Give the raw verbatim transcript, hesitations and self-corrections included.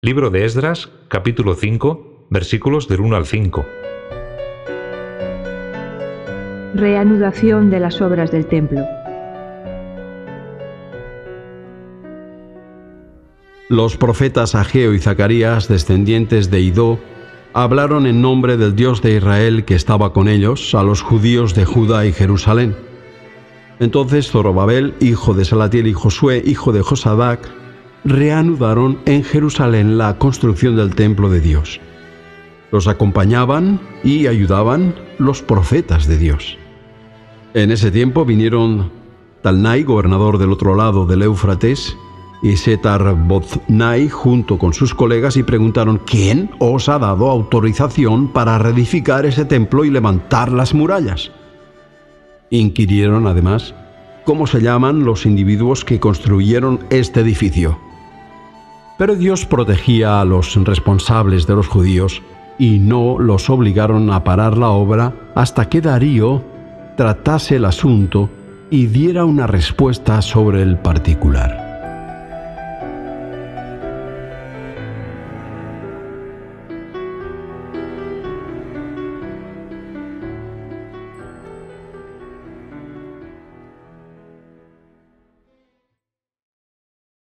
Libro de Esdras, capítulo cinco, versículos del uno al cinco. Reanudación de las obras del templo. Los profetas Ageo y Zacarías, descendientes de Idó, hablaron en nombre del Dios de Israel que estaba con ellos, a los judíos de Judá y Jerusalén. Entonces Zorobabel, hijo de Salatiel, y Josué, hijo de Josadac, reanudaron en Jerusalén la construcción del templo de Dios. Los acompañaban y ayudaban los profetas de Dios. En ese tiempo vinieron Talnai, gobernador del otro lado del Éufrates, y Setar-Boznai junto con sus colegas, y preguntaron: ¿quién os ha dado autorización para reedificar ese templo y levantar las murallas? Inquirieron además cómo se llaman los individuos que construyeron este edificio. Pero Dios protegía a los responsables de los judíos y no los obligaron a parar la obra hasta que Darío tratase el asunto y diera una respuesta sobre el particular.